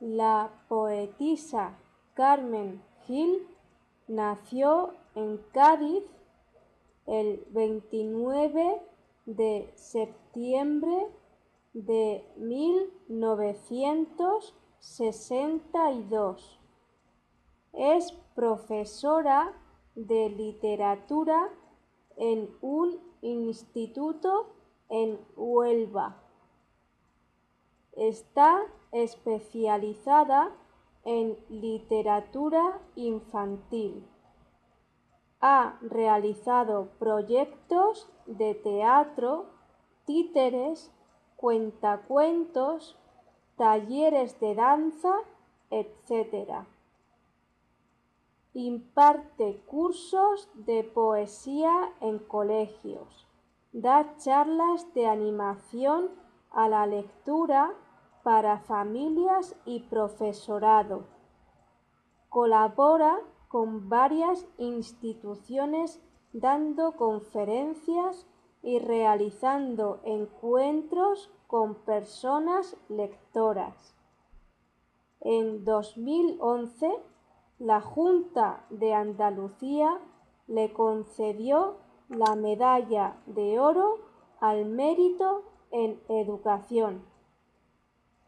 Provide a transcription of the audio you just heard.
La poetisa Carmen Gil nació en Cádiz el 29 de septiembre de 1962. Es profesora de literatura en un instituto en Huelva. Está especializada en literatura infantil. Ha realizado proyectos de teatro, títeres, cuentacuentos, talleres de danza, etc. Imparte cursos de poesía en colegios. Da charlas de animación a la lectura para familias y profesorado. Colabora con varias instituciones dando conferencias y realizando encuentros con personas lectoras. En 2011, la Junta de Andalucía le concedió la Medalla de Oro al Mérito en Educación.